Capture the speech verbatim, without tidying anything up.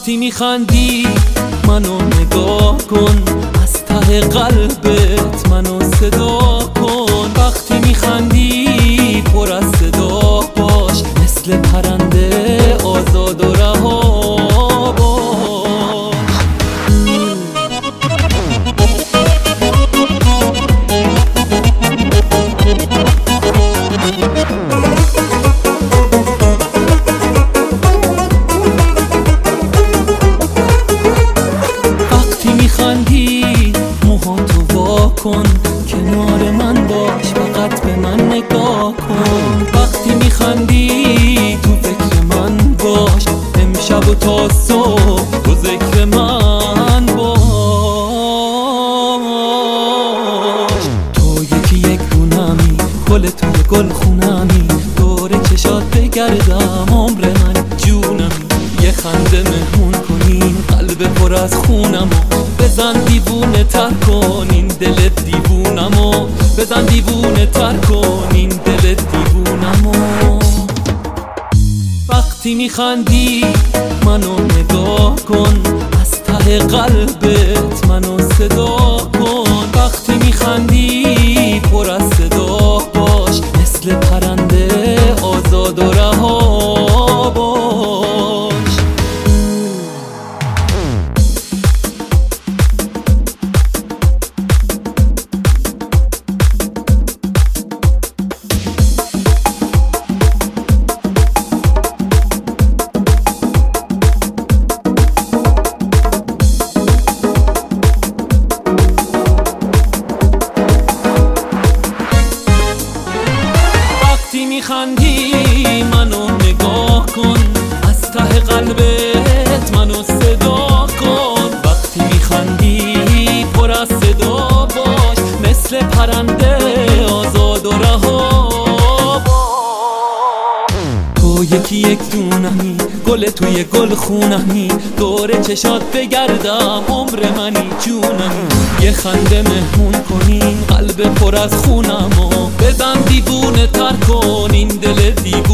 وقتی میخندی منو نگاه کن، از ته قلبت منو صدا کن. وقتی میخندی پر از صدا باش، مثل پرنده آزاد و رها باش. کن کنار من باش، فقط به من نگاه کن. وقتی میخندی تو فکر من باش، امشب و تا صبح تو ذکر من باش. تو یکی یک دونمی، گل توی گل خونمی، دور چشات بگردم عمر من جونمی. یه خنده مهمون کنین قلب پر از خونمو، بزن دیوونه تر کن این دل دیوونمو، بزن دیوونه تر کن این دل دیوونمو. وقتی میخندی منو نگاه کن، از ته قلبت منو صدا کن. وقتی میخندی پر از صدا باش، مثل پرنده آزاد و رها باش. میخندی منو نگاه کن، از ته قلبت منو صدا کن. وقتی میخندی پر از صدا باش، مثل پرنده آزاد و رها باش. تو یکی یک دونمی، گل توی گل خونمی، دور چشات بگردم عمر منی جونمی. یه خنده مهمون کنی قلب پر از خونمو، بزن دیوونه تر کن این دل دیوونه